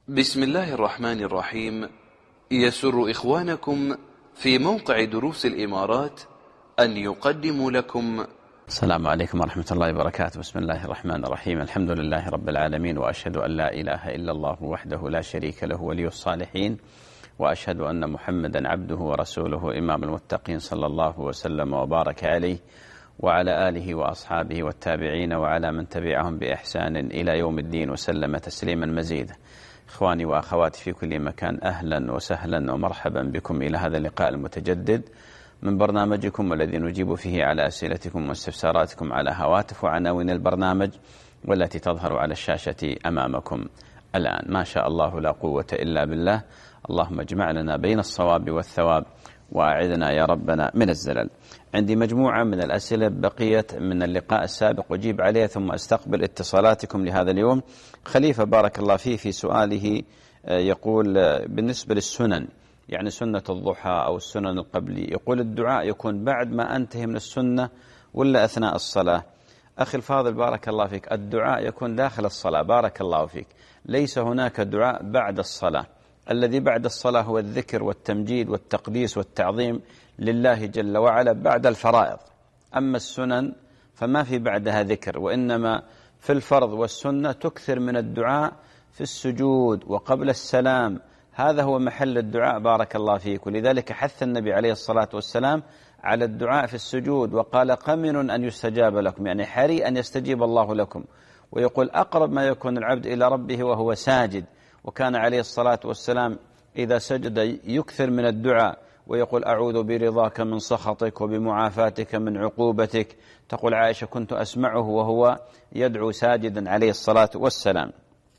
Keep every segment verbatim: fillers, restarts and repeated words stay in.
بسم الله الرحمن الرحيم. يسر إخوانكم في موقع دروس الإمارات أن يقدموا لكم. السلام عليكم ورحمة الله وبركاته. بسم الله الرحمن الرحيم. الحمد لله رب العالمين، وأشهد أن لا إله إلا الله وحده لا شريك له ولي الصالحين، وأشهد أن محمدا عبده ورسوله إمام المتقين، صلى الله وسلم وبارك عليه وعلى آله وأصحابه والتابعين وعلى من تبعهم بإحسان إلى يوم الدين، وسلم تسليما مزيدا. إخواني وأخواتي في كل مكان، أهلا وسهلا ومرحبا بكم إلى هذا اللقاء المتجدد من برنامجكم الذي نجيب فيه على أسئلتكم واستفساراتكم على هواتف وعناوين البرنامج والتي تظهر على الشاشة أمامكم الآن. ما شاء الله لا قوة إلا بالله. اللهم اجمع لنا بين الصواب والثواب، وأعذنا يا ربنا من الزلل. عندي مجموعة من الأسئلة بقية من اللقاء السابق أجيب عليها، ثم أستقبل اتصالاتكم لهذا اليوم. خليفة بارك الله فيه في سؤاله يقول بالنسبة للسنن، يعني سنة الضحى أو السنن القبلي، يقول الدعاء يكون بعد ما أنتهي من السنة ولا أثناء الصلاة؟ أخي الفاضل بارك الله فيك، الدعاء يكون داخل الصلاة بارك الله فيك، ليس هناك دعاء بعد الصلاة. الذي بعد الصلاة هو الذكر والتمجيد والتقديس والتعظيم لله جل وعلا بعد الفرائض. أما السنن فما في بعدها ذكر، وإنما في الفرض والسنة تكثر من الدعاء في السجود وقبل السلام، هذا هو محل الدعاء بارك الله فيك. ولذلك حث النبي عليه الصلاة والسلام على الدعاء في السجود، وقال قمن أن يستجاب لكم، يعني حري أن يستجيب الله لكم. ويقول أقرب ما يكون العبد إلى ربه وهو ساجد، وكان عليه الصلاة والسلام إذا سجد يكثر من الدعاء ويقول أعوذ برضاك من سخطك وبمعافاتك من عقوبتك. تقول عائشة كنت أسمعه وهو يدعو ساجدا عليه الصلاة والسلام.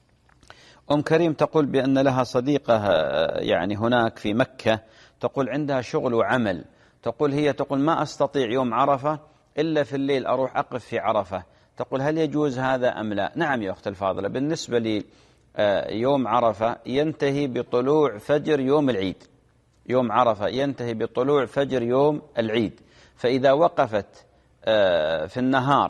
أم كريم تقول بأن لها صديقة يعني هناك في مكة، تقول عندها شغل وعمل، تقول هي تقول ما أستطيع يوم عرفة إلا في الليل أروح أقف في عرفة. تقول هل يجوز هذا أم لا؟ نعم يا أخت الفاضلة، بالنسبة لي يوم عرفة ينتهي بطلوع فجر يوم العيد. يوم عرفة ينتهي بطلوع فجر يوم العيد، فإذا وقفت في النهار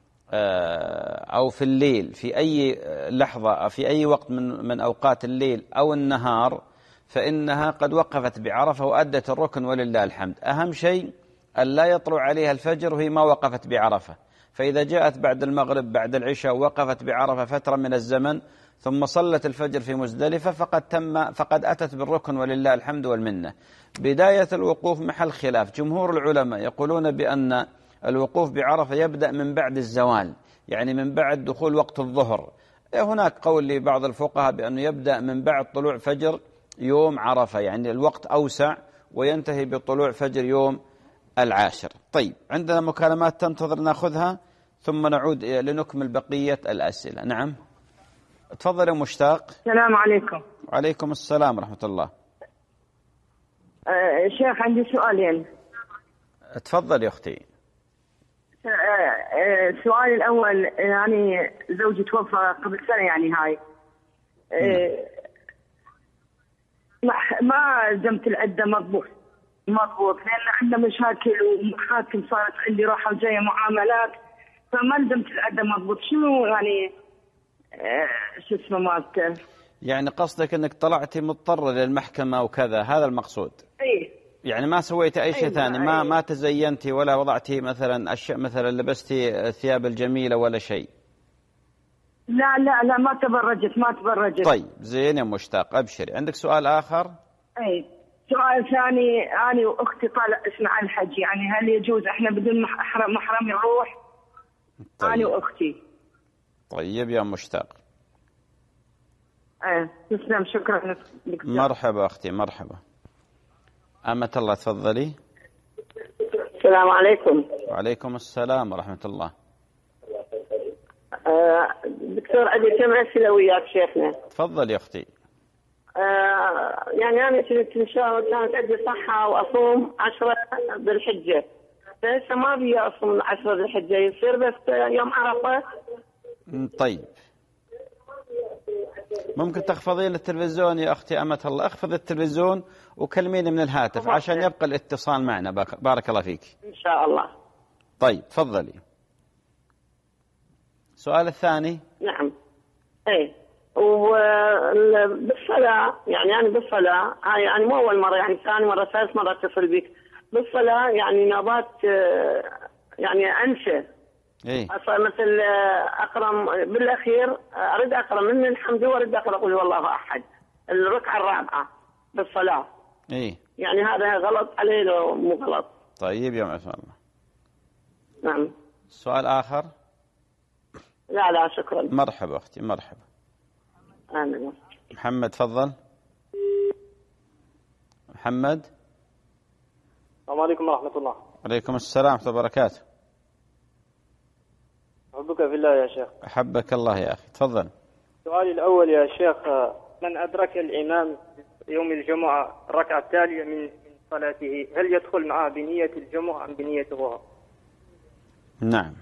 أو في الليل في أي لحظة في أي وقت من من أوقات الليل أو النهار فإنها قد وقفت بعرفة وأدت الركن ولله الحمد. أهم شيء أن لا يطلع عليها الفجر وهي ما وقفت بعرفة. فإذا جاءت بعد المغرب بعد العشاء ووقفت بعرفة فترة من الزمن ثم صلت الفجر في مزدلفة فقد تم فقد أتت بالركن ولله الحمد والمنة. بداية الوقوف محل خلاف، جمهور العلماء يقولون بأن الوقوف بعرفة يبدأ من بعد الزوال، يعني من بعد دخول وقت الظهر. هناك قول لبعض الفقهاء بأنه يبدأ من بعد طلوع فجر يوم عرفة، يعني الوقت أوسع، وينتهي بطلوع فجر يوم العاشر. طيب عندنا مكالمات تنتظر ناخذها ثم نعود لنكمل بقية الأسئلة. نعم تفضل يا مشتاق. السلام عليكم. وعليكم السلام ورحمة الله. أه شيخ عندي سؤالين. تفضل يا أختي. السؤال الأول، يعني زوجي توفى قبل سنة يعني هاي أه ما زمت العدة مضبوط مضبوط لأن عندنا مشاكل ومحاكم صارت عندي راحة وجاية معاملات، فما لزمت العدة مضبوط. شنو يعني أه شو اسمه مالته؟ يعني قصدك أنك طلعتي مضطرة للمحكمة وكذا، هذا المقصود؟ إيه. يعني ما سويتي أي شيء ثاني، ما ما تزينتي ولا وضعتي مثلا أشياء، مثلا لبستي الثياب الجميلة ولا شيء؟ لا لا لا ما تبرجت ما تبرجت. طيب زين يا مشتاق، أبشري. عندك سؤال آخر؟ أي سؤال ثاني، أنا وأختي طالع اسمع الحج، يعني هل يجوز إحنا بدون محرم محرم نروح؟ طيب. أنا وأختي. طيب يا مشتاق. ايه تسلم، شكرا لك. مرحبا أختي مرحبا. أمة الله تفضلي. السلام عليكم. وعليكم السلام ورحمة الله. آه دكتور عندي كم أسئلة وياك شيخنا. تفضل يا أختي. آه يعني أنا كنت إن شاء الله كانت عندي صحة وأصوم عشرة ذي الحجة، فهسه ما بي أصوم عشرة ذي الحجة، يصير بس يوم عرفة. طيب ممكن تخفضين التلفزيون يا أختي أمة الله، اخفض التلفزيون وكلميني من الهاتف عشان يبقى الاتصال معنا. بارك الله فيك. إن شاء الله. طيب تفضلي. السؤال الثاني. نعم. ايه وبالصلاة يعني أنا بالصلاة يعني مو أول مرة، يعني ثاني مرة ثالث مرة أتصل بك بالصلاة، يعني نوبات يعني أنسى. إيه. مثل أقرأ بالأخير أريد أقرأ من الحمد وأريد أقرأ قل والله أحد الركعة الرابعة بالصلاة. إيه. يعني هذا غلط عليه لو مو غلط؟ طيب يا عثمان الله. نعم. سؤال آخر؟ لا لا شكرا. مرحبا أختي مرحبا. آمين. محمد تفضل. محمد. السلام عليكم ورحمة الله. عليكم السلام ورحمة الله وبركاته. أحبك في الله يا شيخ. أحبك الله يا أخي تفضل. سؤالي الأول يا شيخ، من أدرك الإمام يوم الجمعة الركعة التالية من صلاته هل يدخل معه بنية الجمعة أم بنية الظهر؟ نعم.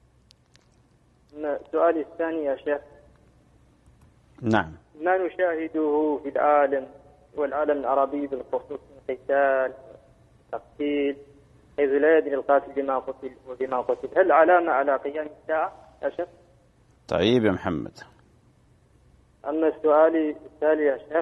سؤالي الثاني يا شيخ. نعم. ما نشاهده في العالم والعالم العربي بالخصوص من قتال تقتيل، حيث لا يدري القاتل بما قتل وبما قتل، هل علامة على قيام الساعة يا شيخ؟ طيب يا محمد. أما السؤال التالي يا شيخ،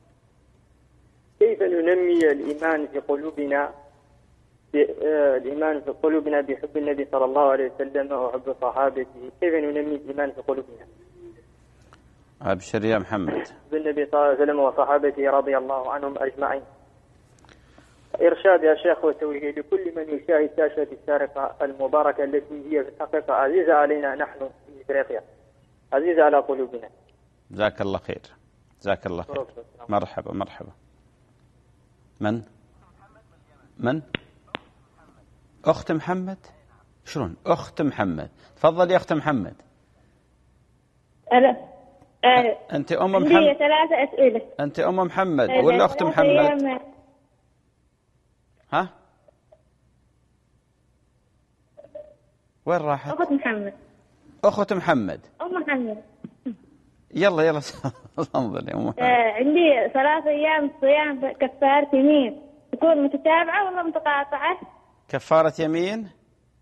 كيف ننمي الإيمان في قلوبنا الإيمان في قلوبنا بحب النبي صلى الله عليه وسلم وحب صحابته، كيف ننمي الإيمان في قلوبنا؟ أبشر يا محمد. بالنبي صلى الله عليه وسلم وصحابته رضي الله عنهم أجمعين. إرشاد يا شيخ وتوجيه لكل من يشاهد شاشة السارقة المباركة التي هي في الحقيقة عزيزة علينا نحن في إفريقيا، عزيزة على قلوبنا. جزاك الله خير. جزاك الله خير. مرحبا مرحبا. من؟ من؟ أخت محمد؟ شلون؟ أخت محمد. تفضل يا أخت محمد. أنا أه أنت أم محمد؟ عندي ثلاثة أسئلة. أنت أم محمد ولا أخت محمد؟ ها؟ وين راحت؟ أخت محمد. أخت محمد. أم محمد. يلا يلا انظر يا أم محمد. آه عندي ثلاث أيام صيام كفارة يمين، تكون متتابعة ولا متقاطعة؟ كفارة يمين؟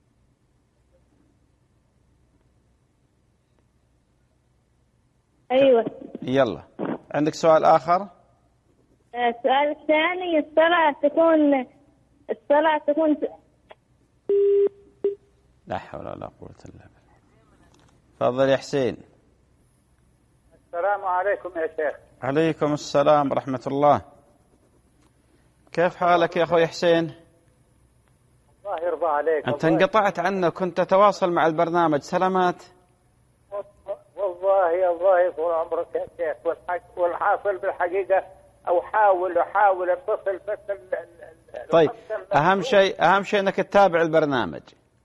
أيوة. يلا عندك سؤال آخر؟ آه السؤال الثاني، الصلاة تكون الصلاة تكون لا حول ولا قوة إلا بالله. تفضل يا حسين. السلام عليكم يا شيخ. عليكم السلام ورحمة الله. كيف حالك يا أخوي حسين؟ الله يرضى عليك. أنت انقطعت عنا، كنت تتواصل مع البرنامج. سلامات. والله الله طول عمرك يا شيخ، والحاصل بالحقيقة أو حاول وحاول اتصل بس. طيب أهم شيء أهم شيء أنك تتابع البرنامج.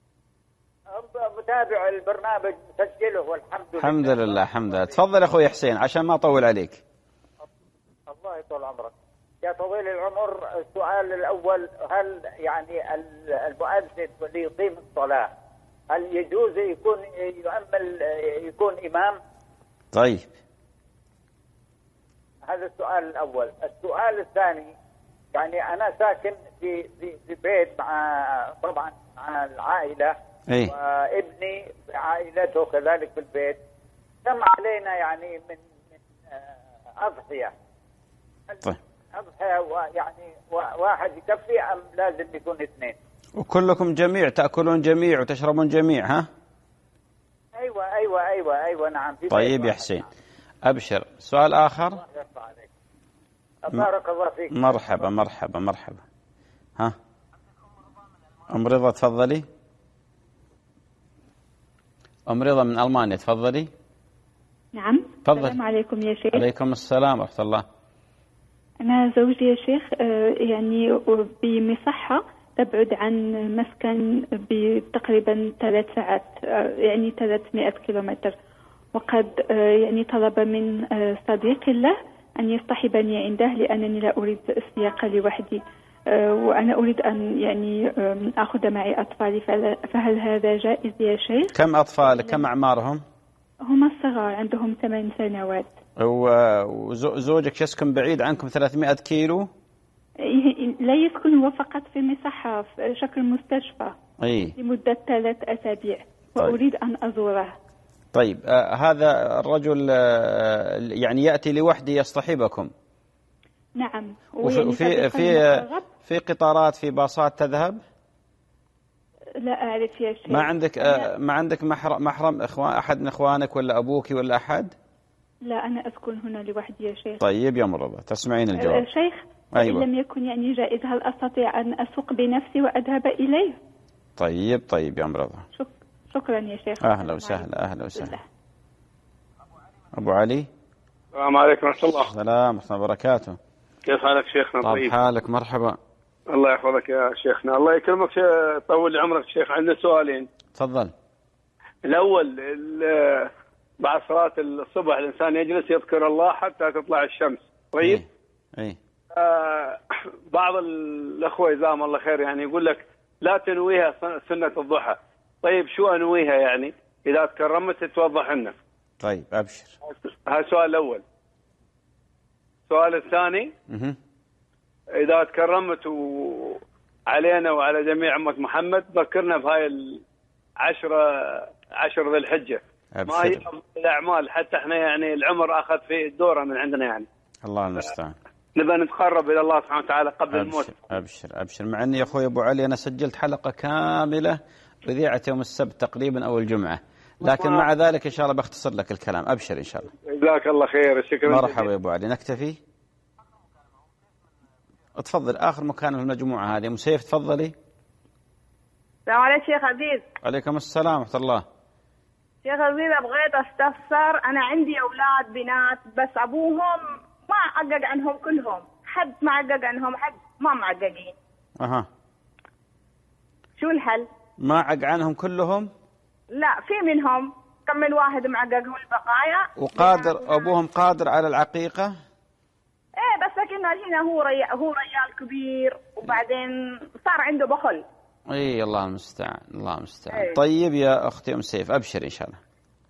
متابع البرنامج مسجله والحمد لله. الحمد لله الحمد لله. تفضل أخوي حسين عشان ما أطول عليك. الله يطول عمرك يا طويل العمر. السؤال الأول، هل يعني المؤذن واللي يقيم الصلاة هل يجوز يكون يؤمل يكون إمام؟ طيب هذا السؤال الأول. السؤال الثاني، يعني أنا ساكن في في, في بيت مع طبعا مع العائلة. إيه؟ وابني عائلته كذلك في البيت. كم علينا يعني من من أضحية؟ طيب أضحية يعني واحد يكفي أم لازم يكون اثنين؟ وكلكم جميع تأكلون جميع وتشربون جميع ها؟ أيوة أيوة أيوة أيوة نعم. طيب يا حسين أبشر. سؤال آخر؟ الله يرضى عليك. بارك الله فيك. مرحبا مرحبا مرحبا. ها أم رضا تفضلي. أم رضا من ألمانيا تفضلي. نعم. تفضل. السلام عليكم يا شيخ. عليكم السلام ورحمة الله. أنا زوجي يا شيخ يعني بمصحة تبعد عن مسكن بتقريبا ثلاث ساعات، يعني ثلاثمائة كيلومتر، وقد يعني طلب من صديق له أن يصطحبني عنده لأنني لا أريد السياقة لوحدي، وأنا أريد أن يعني أخذ معي أطفالي، فهل هذا جائز يا شيخ؟ كم أطفال؟ كم أعمارهم؟ هم الصغار عندهم ثمان سنوات. وزوجك يسكن بعيد عنكم ثلاثمائة كيلو؟ لا يسكن هو فقط في مصحة في شكل مستشفى. أي. لمدة ثلاث أسابيع. وأريد أن أزوره. طيب آه هذا الرجل آه يعني يأتي لوحده يصطحبكم؟ نعم. وفي في في, في قطارات في باصات تذهب؟ لا أعرف يا شيخ. ما عندك آه ما عندك محرم, محرم إخوان أحد من إخوانك ولا أبوك ولا أحد؟ لا أنا أسكن هنا لوحدي يا شيخ. طيب يا مرضى تسمعين الجواب. شيخ أيوة. إن لم يكن يعني جائز هل أستطيع أن أسوق بنفسي وأذهب إليه؟ طيب طيب يا مرضى. شك... شكرا يا شيخ. أهلا وسهلا أهلا وسهلا. أبو علي. السلام عليكم ورحمة الله. السلام ورحمة الله وبركاته. كيف حالك شيخنا؟ طيب حالك مرحبا. الله يحفظك يا شيخنا. الله يكرمك طول عمرك شيخ. عندنا سؤالين. تفضل. الأول بعد صلاة الصبح الإنسان يجلس يذكر الله حتى تطلع الشمس. طيب. إيه. إيه. آه بعض الأخوة جزاهم الله خير يعني يقول لك لا تنويها سنة الضحى. طيب شو أنويها يعني إذا تكرمت توضح لنا. طيب أبشر. هذا السؤال الأول. السؤال الثاني مه. إذا تكرمت علينا وعلى جميع أمة محمد ذكرنا بهاي العشرة عشر ذي الحجة. أبشر. ما هي الأعمال حتى إحنا يعني العمر أخذ في الدورة من عندنا يعني. الله المستعان. نبغى نتقرب إلى الله سبحانه وتعالى قبل أبشر الموت. أبشر أبشر. مع أني يا أخوي أبو علي أنا سجلت حلقة كاملة أذيعت يوم السبت تقريبا أو الجمعة، لكن مع ذلك إن شاء الله بختصر لك الكلام. أبشر إن شاء الله. جزاك الله خير. شكرا. مرحبا يا أبو علي. نكتفي. تفضل آخر مكان في المجموعة هذه. مسيف تفضلي. السلام عليكم شيخ عزيز. عليكم السلام ورحمة الله. شيخ عزيز بغيت استفسر، أنا عندي أولاد بنات بس أبوهم ما عقق عنهم كلهم، حد ما عقق عنهم حد ما معققين. أها. شو الحل؟ ما عقق عنهم كلهم؟ لا في منهم كم من واحد معققهم البقايا. وقادر أبوهم قادر على العقيقة؟ ايه بس لكن هنا هو ري... هو ريال كبير وبعدين صار عنده بخل. اي الله المستعان الله المستعان. أيه. طيب يا اختي ام سيف ابشر ان شاء الله.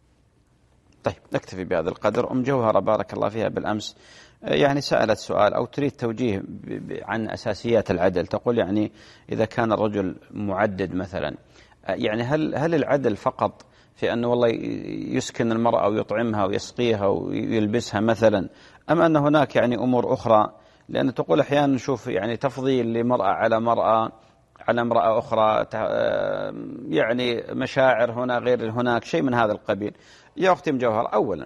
طيب نكتفي بهذا القدر. ام جوهره بارك الله فيها بالامس يعني سالت سؤال او تريد توجيه عن اساسيات العدل. تقول يعني اذا كان الرجل معدد مثلا يعني هل هل العدل فقط في انه والله يسكن المراه ويطعمها ويسقيها ويلبسها مثلا، ام ان هناك يعني امور اخرى؟ لان تقول احيانا نشوف يعني تفضيل لمراه على مراه على امرأة أخرى، يعني مشاعر هنا غير هناك، شيء من هذا القبيل. يا أختي مجوهر، أولا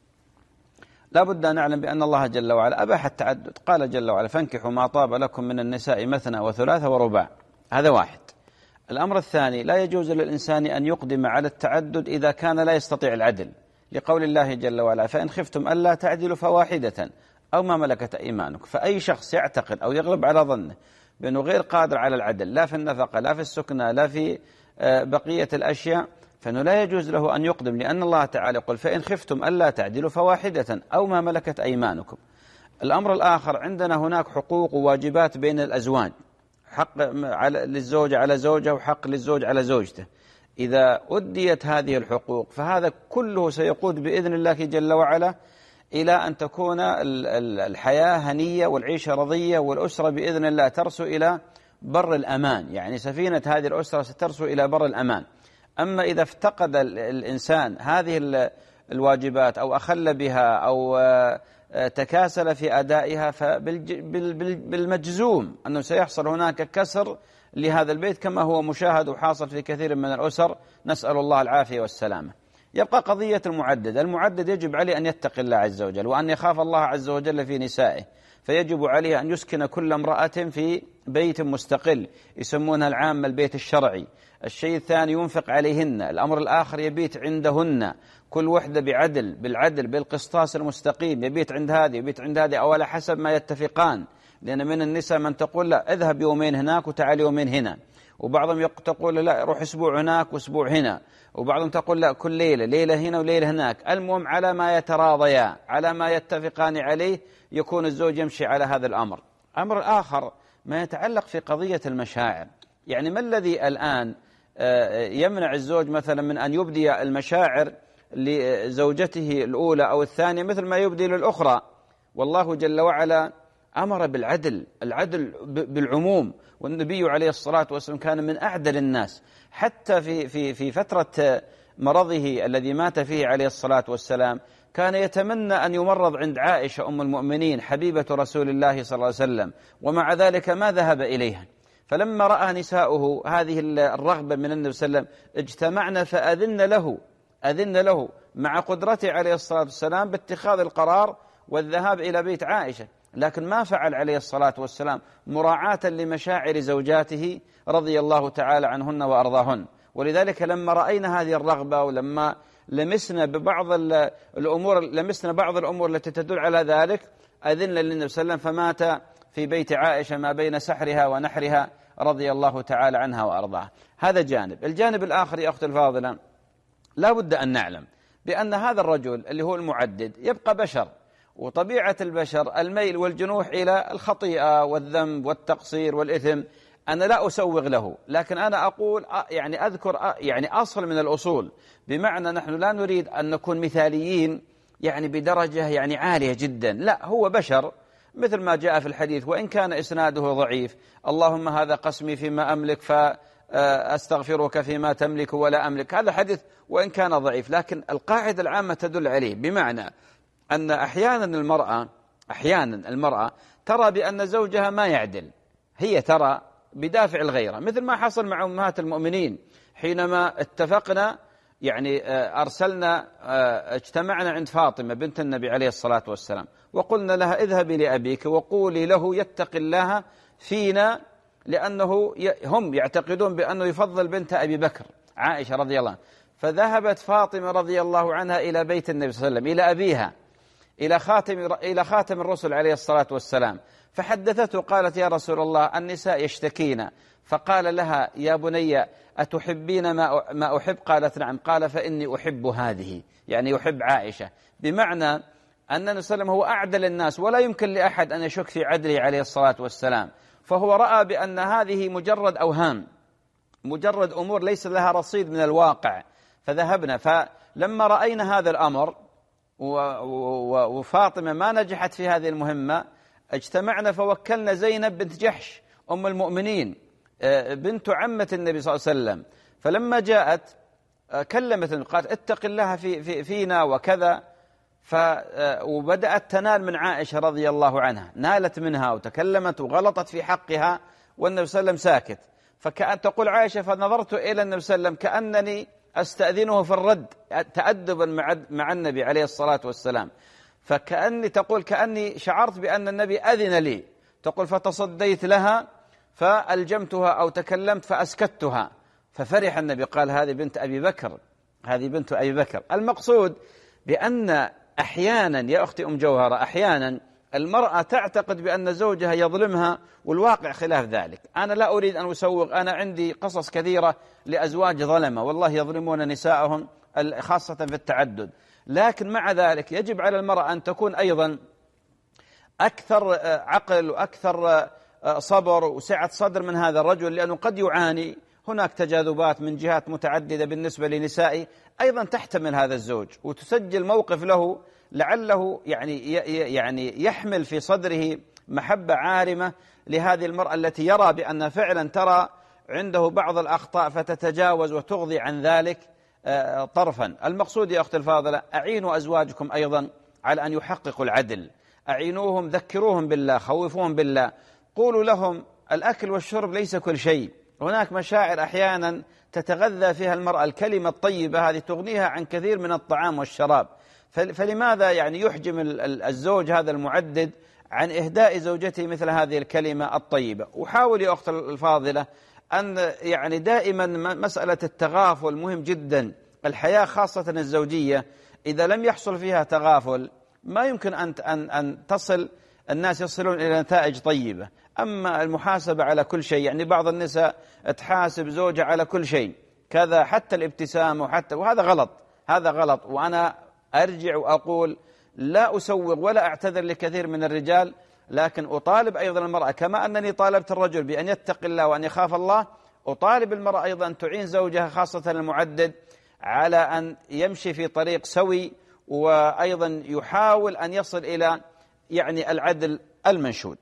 لا بد أن نعلم بأن الله جل وعلا أباح التعدد. قال جل وعلا فانكحوا ما طاب لكم من النساء مثنى وثلاث ورباع. هذا واحد. الأمر الثاني لا يجوز للإنسان أن يقدم على التعدد إذا كان لا يستطيع العدل، لقول الله جل وعلا فإن خفتم ألا تعدلوا فواحدة أو ما ملكت أيمانك. فأي شخص يعتقد أو يغلب على ظنه بأنه غير قادر على العدل لا في النفقة لا في السكنى لا في بقية الأشياء فإنه لا يجوز له أن يقدم، لأن الله تعالى يقول فإن خفتم ألا تعدلوا فواحدة أو ما ملكت أيمانكم. الأمر الآخر عندنا هناك حقوق وواجبات بين الأزواج، حق للزوج على زوجه وحق للزوج على زوجته. إذا أديت هذه الحقوق فهذا كله سيقود بإذن الله جل وعلا إلى أن تكون الحياة هنية والعيشة رضية والأسرة بإذن الله ترسو إلى بر الأمان، يعني سفينة هذه الأسرة سترسو إلى بر الأمان. أما إذا افتقد الإنسان هذه الواجبات أو أخل بها أو تكاسل في أدائها فبالمجزوم أنه سيحصل هناك كسر لهذا البيت كما هو مشاهد وحاصل في كثير من الأسر، نسأل الله العافية والسلامة. يبقى قضية المعدد. المعدد يجب عليه أن يتقي الله عز وجل وأن يخاف الله عز وجل في نسائه، فيجب عليه أن يسكن كل امرأة في بيت مستقل يسمونها العامة البيت الشرعي. الشيء الثاني ينفق عليهن. الأمر الآخر يبيت عندهن كل وحدة بعدل بالعدل بالقسطاس المستقيم، يبيت عند هذه يبيت عند هذه أو على حسب ما يتفقان، لأن من النساء من تقول لا اذهب يومين هناك وتعال يومين هنا، وبعضهم تقول لا روح أسبوع هناك وأسبوع هنا، وبعضهم تقول لا كل ليلة ليلة هنا وليلة هناك. المهم على ما يتراضيا على ما يتفقان عليه يكون الزوج يمشي على هذا الأمر. أمر آخر ما يتعلق في قضية المشاعر. يعني ما الذي الآن يمنع الزوج مثلا من أن يبدي المشاعر لزوجته الأولى أو الثانية مثل ما يبدي للأخرى؟ والله جل وعلا أمر بالعدل، العدل بالعموم، والنبي عليه الصلاة والسلام كان من أعدل الناس. حتى في في في فترة مرضه الذي مات فيه عليه الصلاة والسلام كان يتمنى أن يمرض عند عائشة أم المؤمنين حبيبة رسول الله صلى الله عليه وسلم، ومع ذلك ما ذهب إليها. فلما رأى نساؤه هذه الرغبة من النبي صلى الله عليه وسلم اجتمعنا فأذن له أذن له مع قدرته عليه الصلاة والسلام باتخاذ القرار والذهاب إلى بيت عائشة، لكن ما فعل عليه الصلاة والسلام مراعاة لمشاعر زوجاته رضي الله تعالى عنهن وأرضاهن. ولذلك لما رأينا هذه الرغبة ولما لمسنا ببعض الأمور لمسنا بعض الأمور التي تدل على ذلك أذن للنبي صلى الله عليه وسلم فمات في بيت عائشة ما بين سحرها ونحرها رضي الله تعالى عنها وأرضاها. هذا جانب. الجانب الآخر يا أختي الفاضلة، لا بد أن نعلم بأن هذا الرجل اللي هو المعدد يبقى بشر، وطبيعة البشر الميل والجنوح إلى الخطيئة والذنب والتقصير والإثم. أنا لا أسوغ له، لكن أنا أقول يعني أذكر يعني أصل من الأصول، بمعنى نحن لا نريد أن نكون مثاليين يعني بدرجة يعني عالية جدا، لا، هو بشر مثل ما جاء في الحديث وإن كان إسناده ضعيف: اللهم هذا قسمي فيما أملك فأستغفرك فيما تملك ولا أملك. هذا حديث وإن كان ضعيف، لكن القاعدة العامة تدل عليه، بمعنى أن أحيانا المرأة أحيانا المرأة ترى بأن زوجها ما يعدل، هي ترى بدافع الغيرة، مثل ما حصل مع أمهات المؤمنين حينما اتفقنا يعني أرسلنا اجتمعنا عند فاطمة بنت النبي عليه الصلاة والسلام وقلنا لها: اذهبي لأبيك وقولي له يتق الله فينا، لأنه هم يعتقدون بأنه يفضل بنت أبي بكر عائشة رضي الله عنها. فذهبت فاطمة رضي الله عنها إلى بيت النبي صلى الله عليه وسلم، إلى أبيها، إلى خاتم إلى خاتم الرسل عليه الصلاة والسلام، فحدثته قالت: يا رسول الله النساء يشتكين. فقال لها: يا بني أتحبين ما ما أحب؟ قالت: نعم. قال: فإني أحب هذه، يعني يحب عائشة، بمعنى أن النبي صلى الله عليه وسلم هو أعدل الناس ولا يمكن لأحد أن يشك في عدله عليه الصلاة والسلام. فهو رأى بأن هذه مجرد أوهام، مجرد أمور ليس لها رصيد من الواقع. فذهبنا، فلما رأينا هذا الأمر وفاطمة ما نجحت في هذه المهمة، اجتمعنا فوكلنا زينب بنت جحش أم المؤمنين بنت عمة النبي صلى الله عليه وسلم. فلما جاءت كلمت قالت: اتق الله في في فينا وكذا. ف وبدأت تنال من عائشة رضي الله عنها، نالت منها وتكلمت وغلطت في حقها، والنبي صلى الله عليه وسلم ساكت. فكأن تقول عائشة: فنظرت إلى النبي صلى الله عليه وسلم كأنني أستأذنه في الرد تأدبا مع مع النبي عليه الصلاة والسلام. فكأني تقول كأني شعرت بأن النبي أذن لي. تقول: فتصديت لها فألجمتها أو تكلمت فأسكتها، ففرح النبي، قال: هذه بنت أبي بكر، هذه بنت أبي بكر. المقصود بأن أحيانا يا أختي أم جوهرة، أحيانا المرأة تعتقد بأن زوجها يظلمها والواقع خلاف ذلك. أنا لا أريد أن أسوغ، أنا عندي قصص كثيرة لأزواج ظلمة والله يظلمون نساءهم خاصة في التعدد، لكن مع ذلك يجب على المرأة أن تكون أيضا أكثر عقل وأكثر صبر وسعة صدر من هذا الرجل، لأنه قد يعاني. هناك تجاذبات من جهات متعددة بالنسبة لنسائه أيضا تحتمل هذا الزوج، وتسجل موقف له لعله يعني يعني يحمل في صدره محبة عارمة لهذه المرأة التي يرى بأن فعلا ترى عنده بعض الأخطاء فتتجاوز وتغضي عن ذلك طرفا. المقصود يا أختي الفاضلة، أعينوا أزواجكم أيضا على أن يحققوا العدل، أعينوهم، ذكروهم بالله، خوفوهم بالله، قولوا لهم الأكل والشرب ليس كل شيء، هناك مشاعر أحيانا تتغذى فيها المرأة، الكلمة الطيبة هذه تغنيها عن كثير من الطعام والشراب. فلماذا يعني يحجم الزوج هذا المعدد عن إهداء زوجته مثل هذه الكلمة الطيبة؟ وحاول يا أخت الفاضلة أن يعني دائما مسألة التغافل مهم جدا. الحياة خاصة الزوجية إذا لم يحصل فيها تغافل ما يمكن أن أن أن تصل الناس يصلون إلى نتائج طيبة. أما المحاسبة على كل شيء، يعني بعض النساء تحاسب زوجها على كل شيء كذا، حتى الابتسامة وحتى، وهذا غلط، هذا غلط. وأنا أرجع وأقول لا أسوغ ولا أعتذر لكثير من الرجال، لكن أطالب أيضا المرأة كما أنني طالبت الرجل بأن يتقي الله وأن يخاف الله، أطالب المرأة أيضا أن تعين زوجها خاصة المعدد على أن يمشي في طريق سوي، وأيضا يحاول أن يصل إلى يعني العدل المنشود.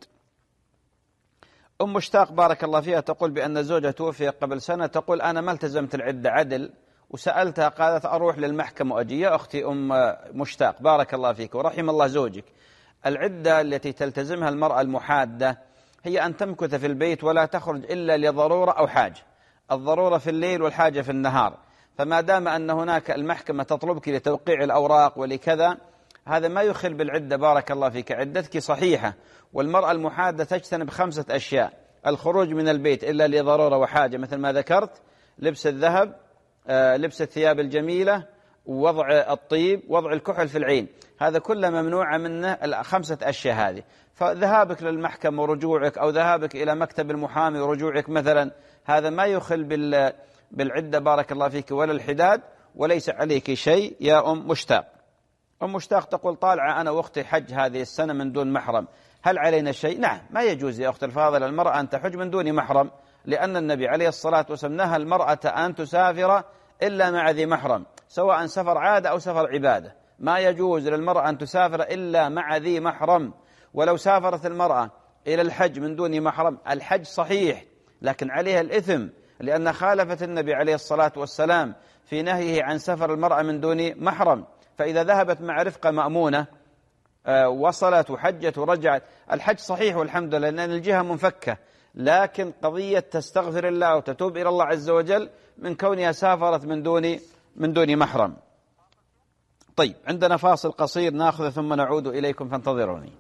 أم مشتاق بارك الله فيها تقول بأن زوجها توفي قبل سنة، تقول أنا ما التزمت العدة عدل وسألتها قالت أروح للمحكمة وأجي. يا أختي أم مشتاق بارك الله فيك ورحم الله زوجك، العدة التي تلتزمها المرأة المحادة هي أن تمكث في البيت ولا تخرج إلا لضرورة أو حاجة، الضرورة في الليل والحاجة في النهار. فما دام أن هناك المحكمة تطلبك لتوقيع الأوراق ولكذا، هذا ما يخل بالعدة بارك الله فيك، عدتك صحيحة. والمرأة المحادة تجتنب خمسة أشياء: الخروج من البيت إلا لضرورة وحاجة مثل ما ذكرت، لبس الذهب، آه، لبس الثياب الجميلة، ووضع الطيب، وضع الكحل في العين، هذا كله ممنوع منه الخمسة أشياء هذه. فذهابك للمحكمة ورجوعك أو ذهابك إلى مكتب المحامي ورجوعك مثلا، هذا ما يخل بال بالعدة بارك الله فيك ولا الحداد، وليس عليك شيء يا أم مشتاق. أم مشتاق تقول طالعة أنا وأختي حج هذه السنة من دون محرم، هل علينا شيء؟ نعم، ما يجوز يا أخت الفاضلة المرأة أن تحج من دون محرم، لأن النبي عليه الصلاة والسلام نهى المرأة أن تسافر إلا مع ذي محرم، سواء سفر عادة أو سفر عبادة، ما يجوز للمرأة أن تسافر إلا مع ذي محرم. ولو سافرت المرأة إلى الحج من دون محرم، الحج صحيح لكن عليها الإثم، لأن خالفت النبي عليه الصلاة والسلام في نهيه عن سفر المرأة من دون محرم. فإذا ذهبت مع رفقة مأمونة وصلت وحجت ورجعت، الحج صحيح والحمد لله لأن الجهة منفكة، لكن قضية تستغفر الله وتتوب إلى الله عز وجل من كونها سافرت من دون من دون محرم. طيب، عندنا فاصل قصير ناخذ ثم نعود إليكم فانتظروني.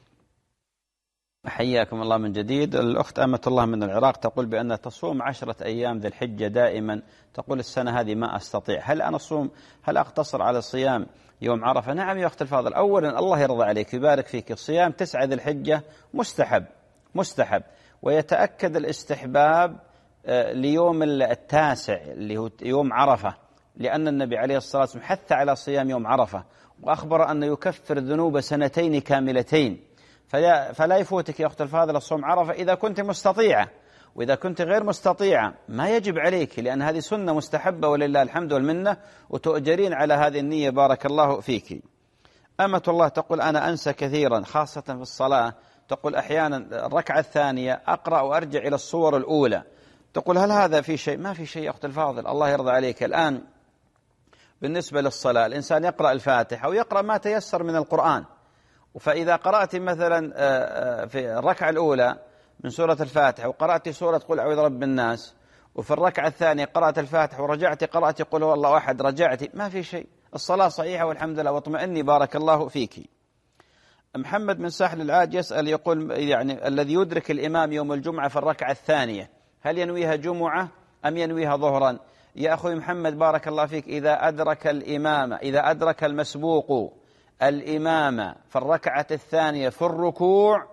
حياكم الله من جديد. الأخت أمة الله من العراق تقول بأن تصوم عشرة أيام ذي الحجة دائما، تقول السنة هذه ما أستطيع، هل أنا أصوم هل أقتصر على صيام يوم عرفة؟ نعم يا أخت الفاضل، أولا الله يرضى عليك ويبارك فيك، صيام تسعة ذي الحجة مستحب مستحب ويتأكد الاستحباب ليوم التاسع اللي هو يوم عرفة، لأن النبي عليه الصلاة والسلام حث على صيام يوم عرفة وأخبر أنه يكفر ذنوب سنتين كاملتين. فلا, فلا يفوتك يا أخت الفاضلة صوم عرفة إذا كنت مستطيعة، وإذا كنت غير مستطيعة ما يجب عليك، لأن هذه سنة مستحبة ولله الحمد والمنة، وتؤجرين على هذه النية بارك الله فيك. أمة الله تقول أنا أنسى كثيرا خاصة في الصلاة، تقول أحيانا الركعة الثانية أقرأ وأرجع إلى الصور الأولى، تقول هل هذا في شيء؟ ما في شيء يا أخت الفاضل، الله يرضى عليك. الآن بالنسبة للصلاة الإنسان يقرأ الفاتحة ويقرأ ما تيسر من القرآن، فإذا قرأت مثلا في الركعة الأولى من سورة الفاتحة وقرأت سورة قل أعوذ برب الناس، وفي الركعة الثانية قرأت الفاتحة ورجعت قرأت قل هو الله أحد رجعت، ما في شيء، الصلاة صحيحة والحمد لله، واطمئني بارك الله فيك. محمد من ساحل العاج يسأل يقول يعني الذي يدرك الإمام يوم الجمعة في الركعة الثانية هل ينويها جمعة أم ينويها ظهرا؟ يا أخوي محمد بارك الله فيك، إذا أدرك الإمام إذا أدرك المسبوق الإمام في الركعة الثانية في الركوع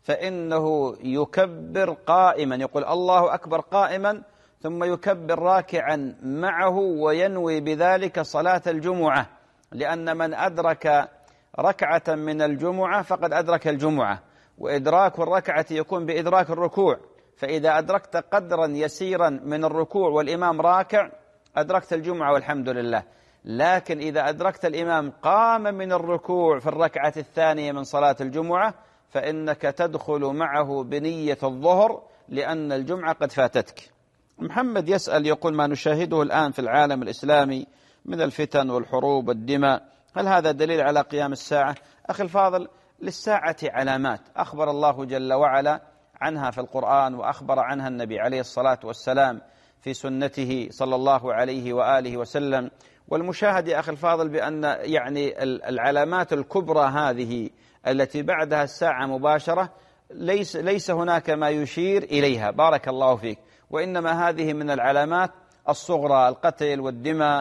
فإنه يكبر قائما، يقول الله أكبر قائما ثم يكبر راكعا معه وينوي بذلك صلاة الجمعة، لأن من أدرك ركعة من الجمعة فقد أدرك الجمعة، وإدراك الركعة يكون بإدراك الركوع، فإذا أدركت قدرا يسيرا من الركوع والإمام راكع أدركت الجمعة والحمد لله. لكن إذا أدركت الإمام قام من الركوع في الركعة الثانية من صلاة الجمعة فإنك تدخل معه بنية الظهر لأن الجمعة قد فاتتك. محمد يسأل يقول ما نشاهده الآن في العالم الإسلامي من الفتن والحروب والدماء هل هذا دليل على قيام الساعة؟ أخي الفاضل، للساعة علامات أخبر الله جل وعلا عنها في القرآن، وأخبر عنها النبي عليه الصلاة والسلام في سنته صلى الله عليه وآله وسلم. والمشاهد يا أخي الفاضل بأن يعني العلامات الكبرى هذه التي بعدها الساعة مباشرة ليس, ليس هناك ما يشير إليها بارك الله فيك، وإنما هذه من العلامات الصغرى، القتل والدماء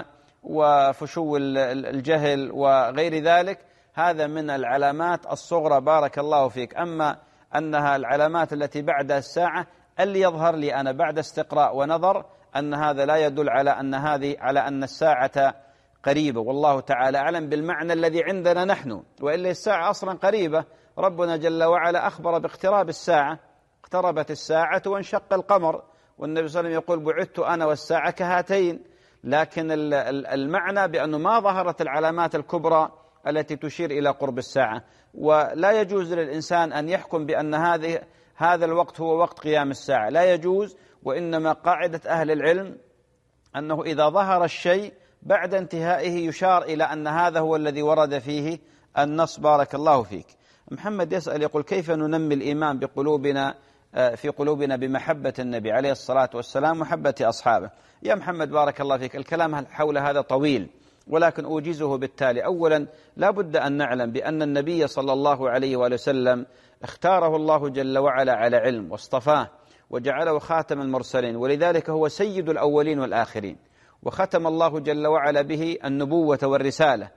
وفشو الجهل وغير ذلك، هذا من العلامات الصغرى بارك الله فيك. أما أنها العلامات التي بعد الساعة اللي يظهر لي أنا بعد استقراء ونظر أن هذا لا يدل على أن هذه على أن الساعة قريبة، والله تعالى أعلم بالمعنى الذي عندنا نحن، وإلا الساعة أصلا قريبة. ربنا جل وعلا أخبر باقتراب الساعة، اقتربت الساعة وانشق القمر، والنبي صلى الله عليه وسلم يقول بعثت أنا والساعة كهاتين. لكن المعنى بأنه ما ظهرت العلامات الكبرى التي تشير إلى قرب الساعة، ولا يجوز للإنسان أن يحكم بأن هذه هذا الوقت هو وقت قيام الساعة، لا يجوز. وإنما قاعدة أهل العلم أنه إذا ظهر الشيء بعد انتهائه يشار إلى أن هذا هو الذي ورد فيه النص. بارك الله فيك. محمد يسأل يقول: كيف ننمي الإيمان بقلوبنا في قلوبنا بمحبة النبي عليه الصلاة والسلام ومحبة أصحابه؟ يا محمد بارك الله فيك، الكلام حول هذا طويل، ولكن أوجزه بالتالي. أولا لا بد أن نعلم بأن النبي صلى الله عليه وآله وسلم اختاره الله جل وعلا على علم واصطفاه وجعله خاتم المرسلين، ولذلك هو سيد الأولين والآخرين، وختم الله جل وعلا به النبوة والرسالة،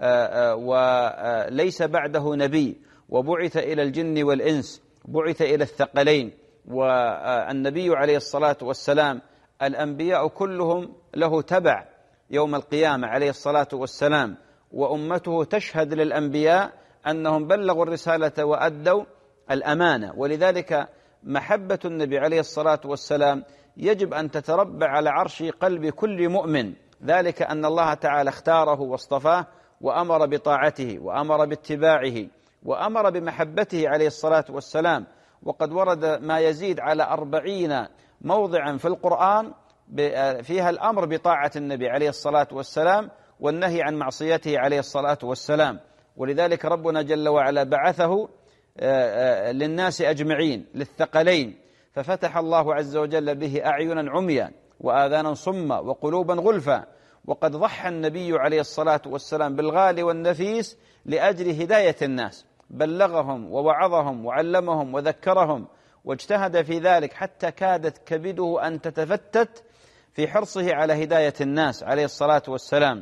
وليس بعده نبي، وبعث إلى الجن والإنس، بعث إلى الثقلين. والنبي عليه الصلاة والسلام الأنبياء كلهم له تبع يوم القيامة عليه الصلاة والسلام، وأمته تشهد للأنبياء أنهم بلغوا الرسالة وأدوا الأمانة. ولذلك محبة النبي عليه الصلاة والسلام يجب أن تتربع على عرش قلب كل مؤمن، ذلك أن الله تعالى اختاره واصطفاه وأمر بطاعته وأمر باتباعه وأمر بمحبته عليه الصلاة والسلام. وقد ورد ما يزيد على أربعين موضعا في القرآن فيها الأمر بطاعة النبي عليه الصلاة والسلام والنهي عن معصيته عليه الصلاة والسلام. ولذلك ربنا جل وعلا بعثه للناس أجمعين، للثقلين، ففتح الله عز وجل به أعينا عميا وآذانا صما وقلوبا غلفا. وقد ضحى النبي عليه الصلاة والسلام بالغالي والنفيس لأجل هداية الناس، بلغهم ووعظهم وعلمهم وذكرهم واجتهد في ذلك حتى كادت كبده أن تتفتت في حرصه على هداية الناس عليه الصلاة والسلام.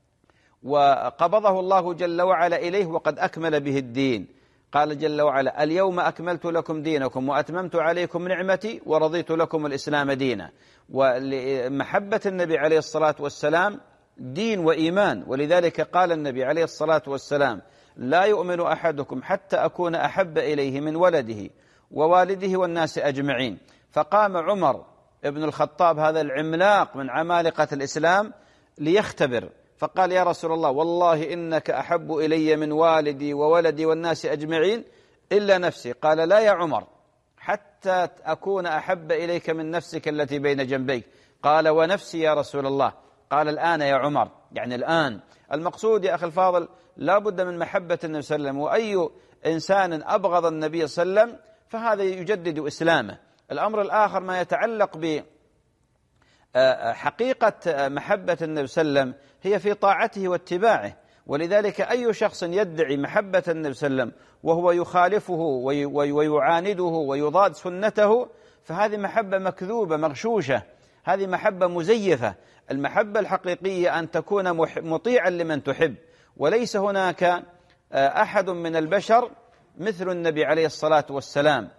وقبضه الله جل وعلا إليه وقد أكمل به الدين. قال جل وعلا: اليوم أكملت لكم دينكم وأتممت عليكم نعمتي ورضيت لكم الإسلام دينا. ومحبة النبي عليه الصلاة والسلام دين وإيمان. ولذلك قال النبي عليه الصلاة والسلام: لا يؤمن أحدكم حتى أكون أحب إليه من ولده ووالده والناس أجمعين. فقام عمر ابن الخطاب هذا العملاق من عمالقة الإسلام ليختبر، فقال: يا رسول الله، والله إنك أحب إلي من والدي وولدي والناس أجمعين إلا نفسي. قال: لا يا عمر، حتى أكون أحب إليك من نفسك التي بين جنبيك. قال: ونفسي يا رسول الله. قال: الآن يا عمر، يعني الآن. المقصود يا أخي الفاضل لا بد من محبة النبي صلى الله عليه وسلم، وأي إنسان أبغض النبي صلى الله عليه وسلم فهذا يجدد إسلامه. الأمر الآخر ما يتعلق بحقيقة محبة النبي صلى الله عليه وسلم هي في طاعته واتباعه. ولذلك أي شخص يدعي محبة النبي صلى الله عليه وسلم وهو يخالفه ويعانده ويضاد سنته فهذه محبة مكذوبة مغشوشة، هذه محبة مزيفة. المحبة الحقيقية أن تكون مطيعا لمن تحب، وليس هناك أحد من البشر مثل النبي عليه الصلاة والسلام،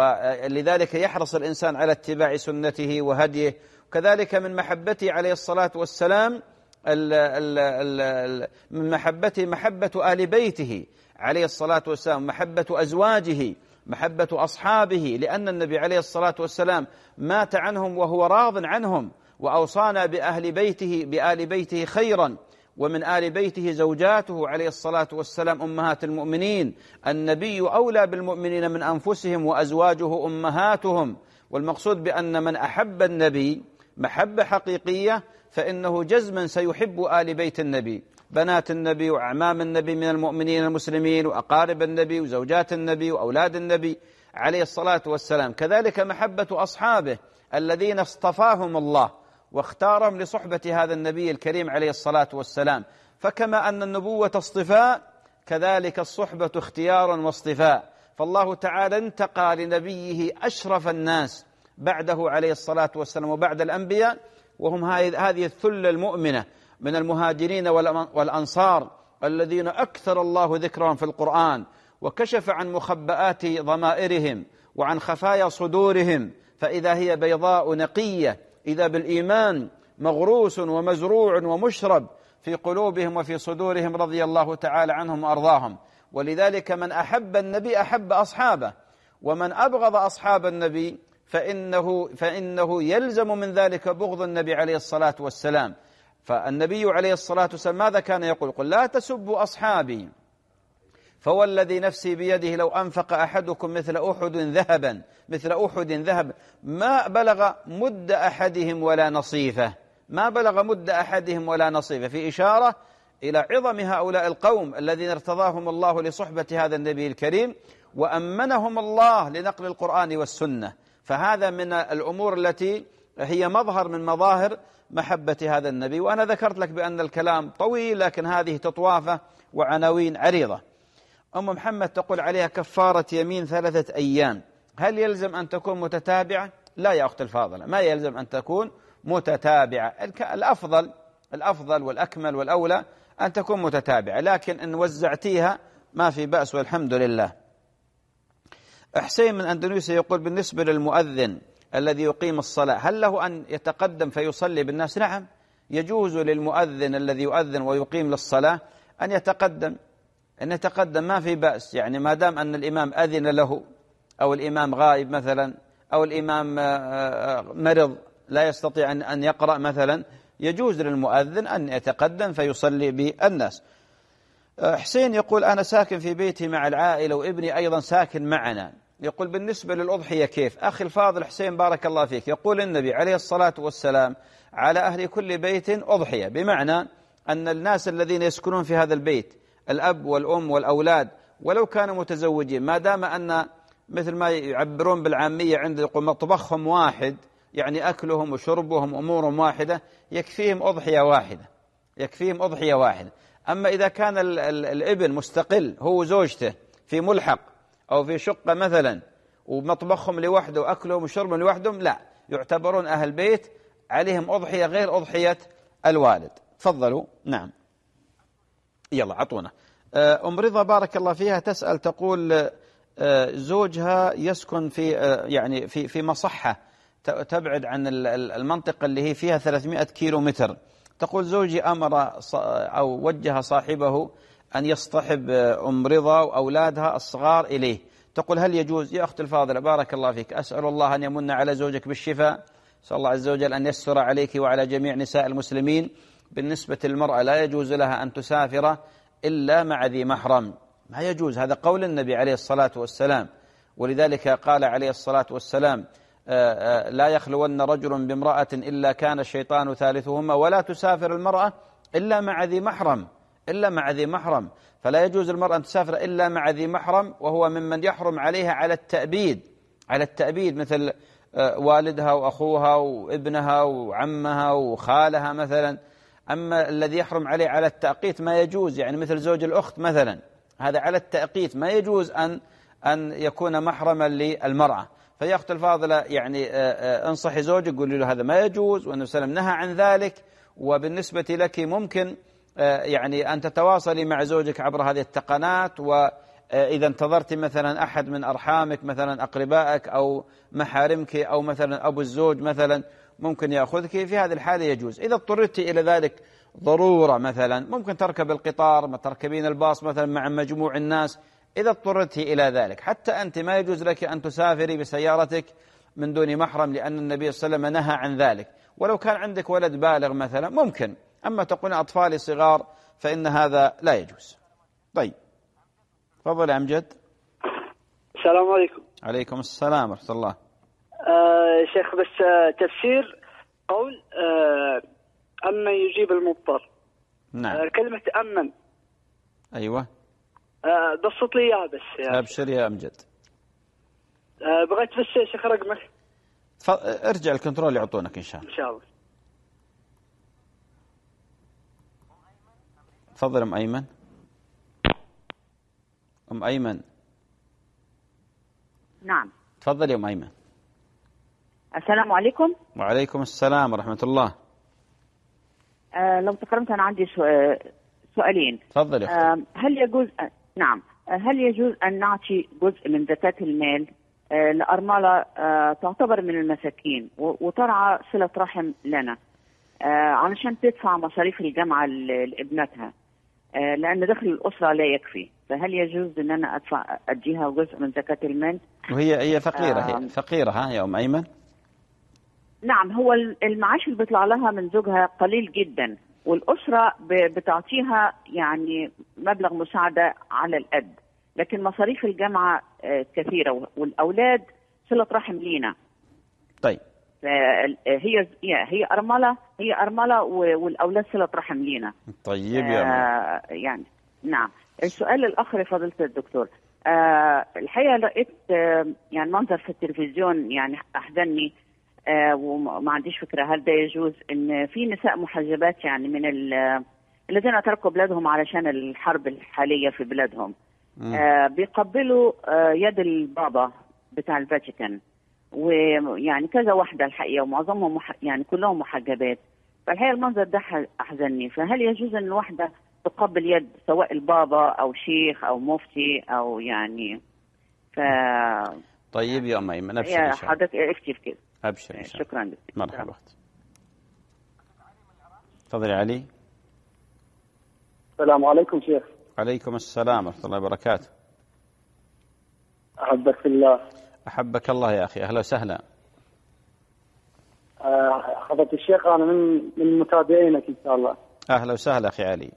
ولذلك يحرص الإنسان على اتباع سنته وهديه. كذلك من محبته عليه الصلاة والسلام ال ال ال من محبته محبة آل بيته عليه الصلاة والسلام، محبة أزواجه، محبة أصحابه، لأن النبي عليه الصلاة والسلام مات عنهم وهو راض عنهم، وأوصانا بأهل بيته بآل بيته خيرا. ومن آل بيته زوجاته عليه الصلاة والسلام أمهات المؤمنين. النبي أولى بالمؤمنين من أنفسهم وأزواجه أمهاتهم. والمقصود بأن من أحب النبي محبة حقيقية فإنه جزما سيحب آل بيت النبي، بنات النبي وأعمام النبي من المؤمنين المسلمين وأقارب النبي وزوجات النبي وأولاد النبي عليه الصلاة والسلام. كذلك محبة أصحابه الذين اصطفاهم الله واختارهم لصحبة هذا النبي الكريم عليه الصلاة والسلام. فكما أن النبوة اصطفاء كذلك الصحبة اختيار واصطفاء. فالله تعالى انتقى لنبيه أشرف الناس بعده عليه الصلاة والسلام وبعد الأنبياء، وهم هذه الثلة المؤمنة من المهاجرين والأنصار الذين أكثر الله ذكرهم في القرآن وكشف عن مخبآت ضمائرهم وعن خفايا صدورهم، فإذا هي بيضاء نقية، إذا بالإيمان مغروس ومزروع ومشرب في قلوبهم وفي صدورهم رضي الله تعالى عنهم وأرضاهم. ولذلك من أحب النبي أحب أصحابه، ومن أبغض أصحاب النبي فإنه, فإنه يلزم من ذلك بغض النبي عليه الصلاة والسلام. فالنبي عليه الصلاة والسلام ماذا كان يقول؟ قل لا تسبوا أصحابي فوالذي نفسي بيده لو أنفق أحدكم مثل أحد ذهبا مثل أحد ذهب ما بلغ مد أحدهم ولا نصيفه ما بلغ مد أحدهم ولا نصيبه، في إشارة إلى عظم هؤلاء القوم الذين ارتضاهم الله لصحبة هذا النبي الكريم وأمنهم الله لنقل القرآن والسنة. فهذا من الأمور التي هي مظهر من مظاهر محبة هذا النبي. وأنا ذكرت لك بأن الكلام طويل، لكن هذه تطوافة وعناوين عريضة. أم محمد تقول عليها كفارة يمين ثلاثة أيام، هل يلزم أن تكون متتابعة؟ لا يا أخت الفاضلة، ما يلزم أن تكون متتابعة. الأفضل الأفضل والأكمل والأولى أن تكون متتابعة، لكن إن وزعتيها ما في بأس والحمد لله. حسين من أندونيسيا يقول بالنسبة للمؤذن الذي يقيم الصلاة هل له أن يتقدم فيصلي بالناس؟ نعم، يجوز للمؤذن الذي يؤذن ويقيم للصلاة أن يتقدم أن يتقدم ما في بأس، يعني ما دام أن الإمام أذن له أو الإمام غائب مثلا أو الإمام مرض لا يستطيع أن يقرأ مثلا، يجوز للمؤذن أن يتقدم فيصلي بالناس. حسين يقول أنا ساكن في بيتي مع العائلة وابني أيضا ساكن معنا، يقول بالنسبة للأضحية كيف؟ أخي الفاضل حسين بارك الله فيك، يقول النبي عليه الصلاة والسلام على أهل كل بيت أضحية، بمعنى أن الناس الذين يسكنون في هذا البيت الأب والأم والأولاد ولو كانوا متزوجين، ما دام أن مثل ما يعبرون بالعامية عند يقول مطبخهم واحد، يعني أكلهم وشربهم أمورهم واحدة، يكفيهم أضحية واحدة يكفيهم أضحية واحدة. أما إذا كان ال ال الابن مستقل هو وزوجته في ملحق أو في شقة مثلا ومطبخهم لوحده وأكلهم وشربهم لوحدهم، لا، يعتبرون أهل بيت، عليهم أضحية غير أضحية الوالد. تفضلوا. نعم يلا عطونا. أم رضا بارك الله فيها تسأل تقول زوجها يسكن في يعني في في مصحة تبعد عن المنطقة اللي هي فيها ثلاثمائة كيلو متر. تقول زوجي أمر أو وجه صاحبه أن يصطحب أم رضا وأولادها الصغار إليه. تقول هل يجوز؟ يا أخت الفاضلة بارك الله فيك، أسأل الله أن يمن على زوجك بالشفاء، أسأل الله عز وجل أن يسر عليك وعلى جميع نساء المسلمين. بالنسبة للمرأة لا يجوز لها أن تسافر إلا مع ذي محرم، ما يجوز، هذا قول النبي عليه الصلاة والسلام، ولذلك قال عليه الصلاة والسلام لا يخلون رجل بامرأة إلا كان الشيطان ثالثهما، ولا تسافر المرأة إلا مع ذي محرم إلا مع ذي محرم فلا يجوز المرأة أن تسافر إلا مع ذي محرم، وهو ممن يحرم عليها على التأبيد على التأبيد مثل والدها وأخوها وابنها وعمها وخالها مثلا. أما الذي يحرم عليه على التأقيت ما يجوز، يعني مثل زوج الأخت مثلا، هذا على التأقيت ما يجوز أن أن يكون محرما للمرأة. فيا أخت الفاضلة يعني انصحي زوجك قولي له هذا ما يجوز، وأنه سلم نهى عن ذلك. وبالنسبة لك ممكن يعني أن تتواصلي مع زوجك عبر هذه التقنات، وإذا انتظرت مثلا أحد من أرحامك مثلا أقربائك أو محارمك أو مثلا أبو الزوج مثلا ممكن يأخذك، في هذه الحالة يجوز. إذا اضطررت إلى ذلك ضرورة مثلا ممكن تركب القطار، ما تركبين الباص مثلا مع مجموع الناس، إذا اضطررت إلى ذلك. حتى أنت ما يجوز لك أن تسافري بسيارتك من دون محرم، لأن النبي صلى الله عليه وسلم نهى عن ذلك. ولو كان عندك ولد بالغ مثلا ممكن، أما تقول أطفالي صغار فإن هذا لا يجوز. طيب تفضل يا أمجد. السلام عليكم. عليكم السلام ورحمة الله. آه شيخ بس آه تفسير قول آه أمن يجيب المضطر. نعم. آه كلمة أمن. أيوة. آه بسط لي إياها بس يا أبشر يا أمجد. آه بغيت بس يا شيخ رقمك. ف... ارجع الكنترول يعطونك إن شاء الله. إن شاء الله. تفضل أم أيمن. أم أيمن. نعم. تفضل يا أم أيمن. السلام عليكم. وعليكم السلام ورحمة الله. آه لو تكرمت أنا عندي سؤالين. تفضل يا أختي. آه هل يجوز أ... نعم هل يجوز أن نعطي جزء من زكاة المال آه لأرملة آه تعتبر من المساكين وترعى صلة رحم لنا آه علشان تدفع مصاريف الجامعة لابنتها آه لأن دخل الأسرة لا يكفي، فهل يجوز أن أنا أدفع أديها جزء من زكاة المال؟ وهي هي فقيرة آه هي فقيرة ها يا أم أيمن؟ نعم، هو المعاش اللي بيطلع لها من زوجها قليل جدا، والأسرة بتعطيها يعني مبلغ مساعدة على القد، لكن مصاريف الجامعة كثيرة والأولاد صلة رحم لينا. طيب هي هي أرملة هي أرملة والأولاد صلة رحم لينا. طيب يا آه يعني نعم. السؤال الآخر فضيلة الدكتور، آه الحقيقة لقيت آه يعني منظر في التلفزيون يعني أحزنني، آه وما عنديش فكرة هل ده يجوز، إن في نساء محجبات يعني من الذين تركوا بلادهم علشان الحرب الحالية في بلادهم، آه بيقبلوا آه يد البابا بتاع الفاتيكان، ويعني كذا واحدة الحقيقة ومعظمهم مح... يعني كلهم محجبات. فالحقيقة المنظر ده أحزنني. فهل يجوز أن الواحدة تقبل يد سواء البابا أو شيخ أو مفتي أو يعني ف... طيب يا أم أيمن أبشر إن شاء الله. حضرتك افتي في كده. أبشر إن شاء الله. شكرا لك. مرحبا. تفضلي علي. السلام عليكم شيخ. عليكم السلام ورحمة الله وبركاته. أحبك في الله. أحبك الله يا أخي، أهلا وسهلا. حضرة الشيخ أنا من من متابعينك إن شاء الله. أهلا وسهلا أخي علي.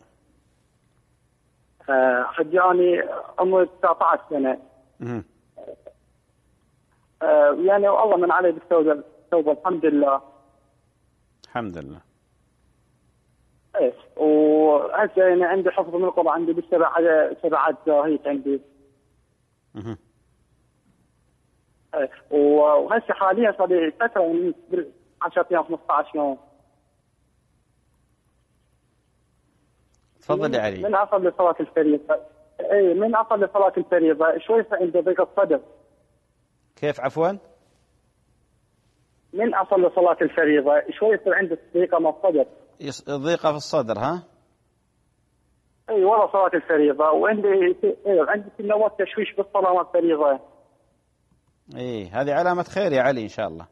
حجاني عمري تسعة عشر سنة. اها. يعني والله من علي بالتوبة التوبة الحمد لله. الحمد لله. إيه وهسه يعني عندي حفظ من القرآن، عندي بالسبع سبعات زاهيت عندي. اها. وهسه حاليا صار لي فتره من عشرة ايام خمسة عشر يوم. تفضل يا علي. من اصل لصلاه الفريضه. اي من اصل لصلاه الفريضه شوي عندي ضيق الصدر. كيف عفوا؟ من اصل لصلاه الفريضه شوي يصير عندي ضيقه من الصدر. ضيقه في الصدر ها؟ اي والله صلاه الفريضه، وعندي اي عندي نوات تشويش بالصلاه الفريضه. ايه هذه علامة خير يا علي ان شاء الله.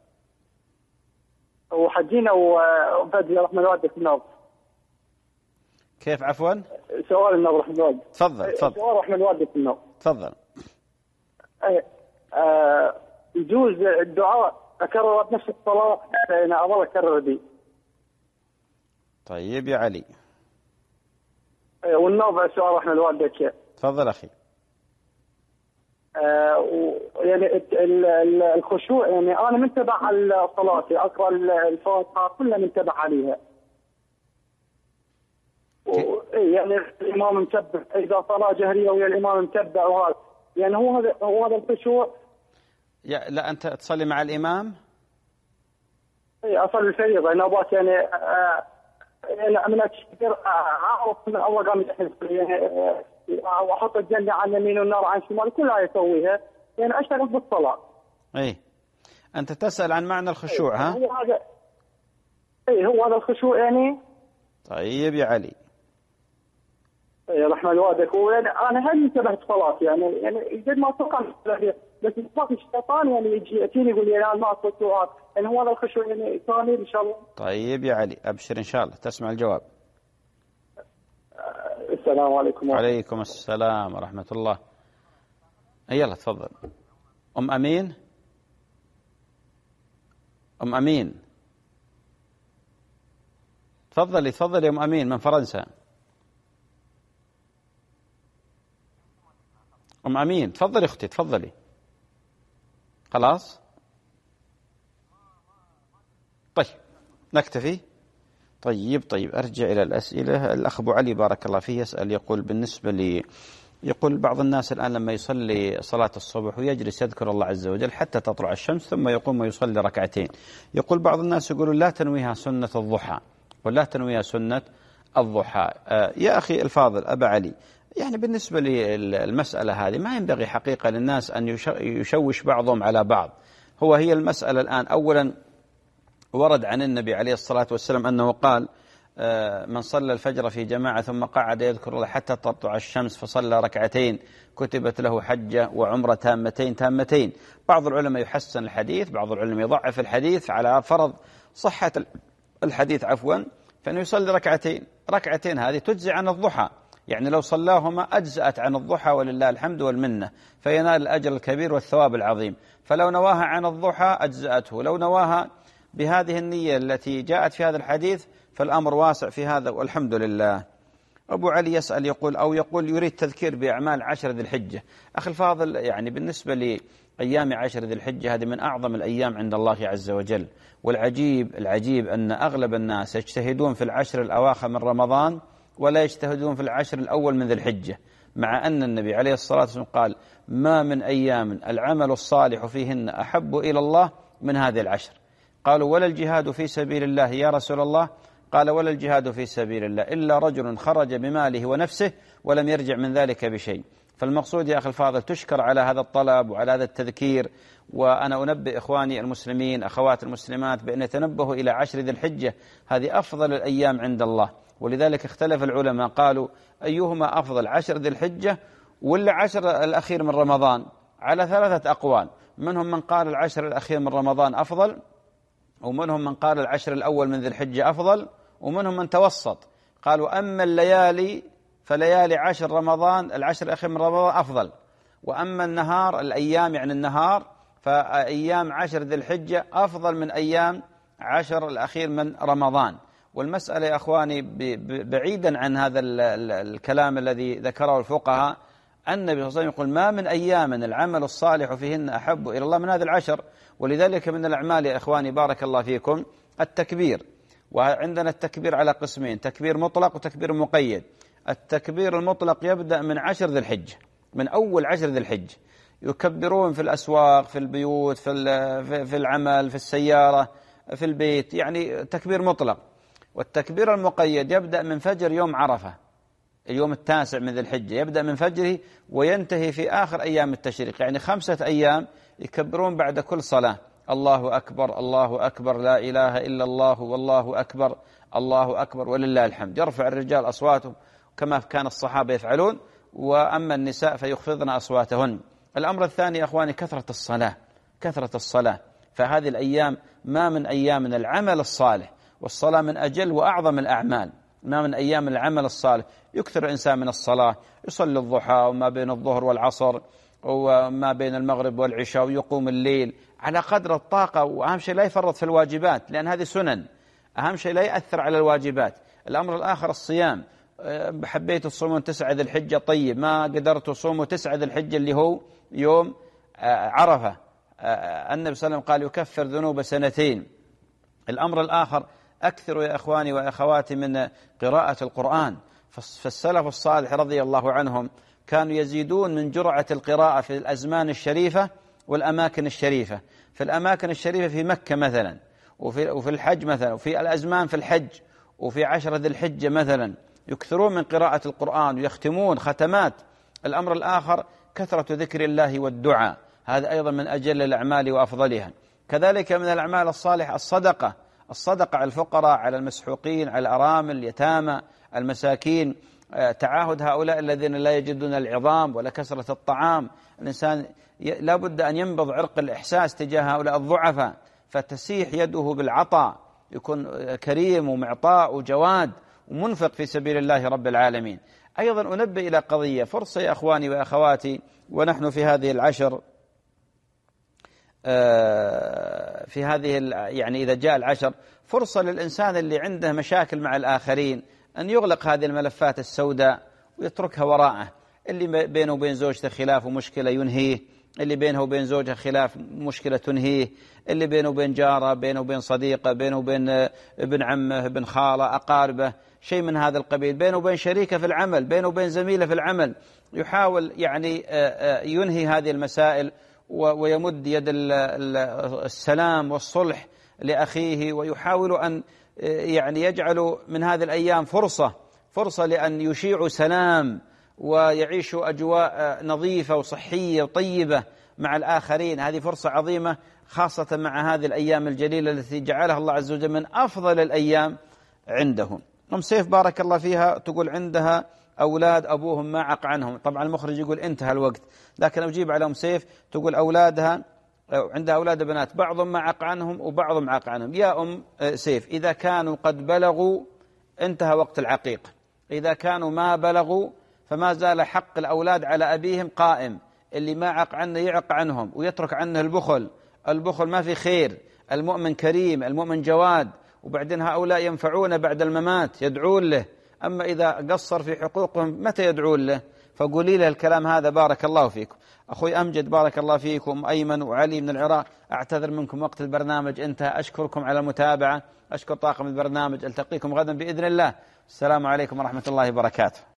وحجينا وبدي رحمة الوالد في النوم. كيف عفوا؟ سؤال النوم رحمة الوالد. تفضل تفضل. سؤال رحمة الوالد في النوم. تفضل. ايه آه يجوز الدعاء اكرر بنفس الصلاة؟ انا اظل اكرر دي. طيب يا علي. ايه والنوم سؤال رحمة الوالد. تفضل اخي. آه ويعني الخشوع يعني انا منتبه على صلاتي، اقرا الفاتحه كلها منتبه عليها. يعني الامام متبع اذا صلاه جهريه ويا الامام متبع وهذا يعني هو هذا هو هذا الخشوع. يا لا انت تصلي مع الامام؟ اي اصلي الفريضه نوبات يعني آه يعني من كثير اعرف من اول قام يعني واحط الجنه عن يمين والنار عن شمال كلها يسويها، يعني اشتغل بالصلاه. اي انت تسال عن معنى الخشوع ها؟ هو هذا اي هو هذا الخشوع يعني. طيب يا علي. اي رحمه الوالدك. ويعني انا هل انتبهت صلاتي يعني يعني قد ما اتوقع بس ما في الشيطان يعني يجي ياتيني يقول لي انا ما خشوعات، يعني هو هذا الخشوع يعني ثاني ان شاء الله. طيب يا علي ابشر ان شاء الله تسمع الجواب. السلام عليكم. وعليكم السلام ورحمة الله. يلا تفضل. أم أمين. أم أمين تفضلي تفضلي يا أم أمين من فرنسا. أم أمين تفضلي أختي تفضلي. خلاص طيب نكتفي. طيب طيب أرجع إلى الأسئلة. الأخ أبو علي بارك الله فيه يسأل يقول بالنسبة لي يقول بعض الناس الآن لما يصلي صلاة الصبح ويجلس يذكر الله عز وجل حتى تطلع الشمس ثم يقوم ويصلي ركعتين، يقول بعض الناس يقولون لا تنويها سنة الضحى ولا تنويها سنة الضحى. آه يا أخي الفاضل أبا علي، يعني بالنسبة للمسألة هذه ما ينبغي حقيقة للناس أن يشوش بعضهم على بعض. هو هي المسألة الآن أولا ورد عن النبي عليه الصلاة والسلام أنه قال من صلى الفجر في جماعة ثم قعد يذكر الله حتى تطلع الشمس فصلى ركعتين كتبت له حجة وعمرة تامتين تامتين. بعض العلماء يحسن الحديث، بعض العلماء يضعف الحديث على فرض صحة الحديث عفوا، فإنه يصلي ركعتين. ركعتين هذه تجزي عن الضحى، يعني لو صلاهما أجزأت عن الضحى ولله الحمد والمنة، فينال الأجر الكبير والثواب العظيم. فلو نواها عن الضحى أجزأته، لو نواها بهذه النية التي جاءت في هذا الحديث فالأمر واسع في هذا والحمد لله. أبو علي يسأل يقول أو يقول يريد تذكير بأعمال عشر ذي الحجة. أخي الفاضل، يعني بالنسبة لأيام عشر ذي الحجة هذه من أعظم الأيام عند الله عز وجل، والعجيب العجيب أن أغلب الناس يجتهدون في العشر الأواخر من رمضان ولا يجتهدون في العشر الأول من ذي الحجة، مع أن النبي عليه الصلاة والسلام قال ما من أيام العمل الصالح فيهن أحب إلى الله من هذه العشر. قالوا ولا الجهاد في سبيل الله يا رسول الله؟ قال ولا الجهاد في سبيل الله إلا رجل خرج بماله ونفسه ولم يرجع من ذلك بشيء. فالمقصود يا أخي الفاضل تشكر على هذا الطلب وعلى هذا التذكير، وأنا أنبئ إخواني المسلمين أخوات المسلمات بأن يتنبهوا إلى عشر ذي الحجة، هذه أفضل الأيام عند الله. ولذلك اختلف العلماء قالوا أيهما أفضل، عشر ذي الحجة ولا عشر الأخير من رمضان؟ على ثلاثة أقوال، منهم من قال العشر الأخير من رمضان أفضل، ومنهم من قال العشر الأول من ذي الحجة أفضل، ومنهم من توسط قالوا أما الليالي فليالي عشر رمضان العشر الأخير من رمضان أفضل، وأما النهار الأيام يعني النهار فأيام عشر ذي الحجة أفضل من أيام عشر الأخير من رمضان. والمسألة يا أخواني بعيدا عن هذا الكلام الذي ذكره الفقهاء، النبي صلى الله عليه وسلم يقول ما من أيام العمل الصالح فيهن أحب إلى الله من هذه العشر. ولذلك من الأعمال يا إخواني بارك الله فيكم التكبير، وعندنا التكبير على قسمين، تكبير مطلق وتكبير مقيد. التكبير المطلق يبدأ من عشر ذي الحجة، من أول عشر ذي الحجة يكبرون في الأسواق في البيوت في في العمل في السيارة في البيت، يعني تكبير مطلق. والتكبير المقيد يبدأ من فجر يوم عرفة اليوم التاسع من ذي الحجة، يبدأ من فجره وينتهي في آخر أيام التشريق، يعني خمسة أيام يكبرون بعد كل صلاة الله أكبر الله أكبر لا إله إلا الله والله أكبر الله أكبر ولله الحمد. يرفع الرجال أصواتهم كما كان الصحابة يفعلون، وأما النساء فيخفضن أصواتهن. الأمر الثاني يا أخواني كثرة الصلاة، كثرة الصلاة. فهذه الأيام ما من أيام العمل الصالح، والصلاة من أجل وأعظم الأعمال، ما من أيام العمل الصالح يكثر الإنسان من الصلاة، يصلي الضحى وما بين الظهر والعصر وما بين المغرب والعشاء، ويقوم الليل على قدر الطاقة. وأهم شيء لا يفرط في الواجبات لأن هذه سنن، أهم شيء لا يأثر على الواجبات. الأمر الآخر الصيام، حبيت تصومون تسعة ذي الحجة طيب، ما قدرت تصوموا تسعة ذي الحجة اللي هو يوم عرفة، النبي صلى الله عليه وسلم قال يكفر ذنوب سنتين. الأمر الآخر أكثروا يا أخواني وأخواتي من قراءة القرآن، فالسلف الصالح رضي الله عنهم كانوا يزيدون من جرعة القراءة في الأزمان الشريفة والأماكن الشريفة. في الأماكن الشريفة في مكة مثلا، وفي, وفي الحج مثلا، وفي الأزمان في الحج وفي عشرة ذي الحجة مثلا يكثرون من قراءة القرآن ويختمون ختمات. الأمر الآخر كثرة ذكر الله والدعاء، هذا أيضا من أجل الأعمال وأفضلها. كذلك من الأعمال الصالحة الصدقة، الصدقة على الفقراء على المسحوقين على الأرامل اليتامى المساكين، تعاهد هؤلاء الذين لا يجدون العظام ولا كسرة الطعام. الإنسان لا بد أن ينبض عرق الإحساس تجاه هؤلاء الضعفاء، فتسيح يده بالعطاء، يكون كريم ومعطاء وجواد ومنفق في سبيل الله رب العالمين. أيضا أنبه إلى قضية، فرصة يا أخواني وأخواتي ونحن في هذه العشر، في هذه يعني إذا جاء العشر فرصة للإنسان اللي عنده مشاكل مع الآخرين أن يغلق هذه الملفات السوداء ويتركها وراءه. اللي بينه وبين زوجته خلاف ومشكلة ينهيه، اللي بينه وبين زوجها خلاف مشكلة تنهيه، اللي بينه وبين جاره، بينه وبين صديقه، بينه وبين ابن عمه ابن خاله أقاربه شيء من هذا القبيل، بينه وبين شريكه في العمل، بينه وبين زميله في العمل، يحاول يعني ينهي هذه المسائل ويمد يد السلام والصلح لأخيه، ويحاول أن يعني يجعل من هذه الأيام فرصة فرصة لأن يشيعوا سلام ويعيشوا أجواء نظيفة وصحية وطيبة مع الآخرين. هذه فرصة عظيمة خاصة مع هذه الأيام الجليلة التي جعلها الله عز وجل من أفضل الأيام عندهم. أم سيف بارك الله فيها تقول عندها أولاد أبوهم ما عق عنهم، طبعا المخرج يقول انتهى الوقت، لكن أجيب على أم سيف تقول أولادها عندها أولاد بنات بعضهم ما عق عنهم وبعضهم عق عنهم. يا أم سيف إذا كانوا قد بلغوا انتهى وقت العقيقة، إذا كانوا ما بلغوا فما زال حق الأولاد على أبيهم قائم، اللي ما عق عنه يعق عنهم ويترك عنه البخل، البخل ما في خير، المؤمن كريم المؤمن جواد، وبعدين هؤلاء ينفعون بعد الممات يدعون له. أما إذا قصر في حقوقهم متى يدعون له؟ فقولي له الكلام هذا. بارك الله فيكم. أخوي أمجد بارك الله فيكم، أيمن وعلي من العراق، أعتذر منكم وقت البرنامج انتهى. أشكركم على المتابعة، أشكر طاقم البرنامج، ألتقيكم غدا بإذن الله. السلام عليكم ورحمة الله وبركاته.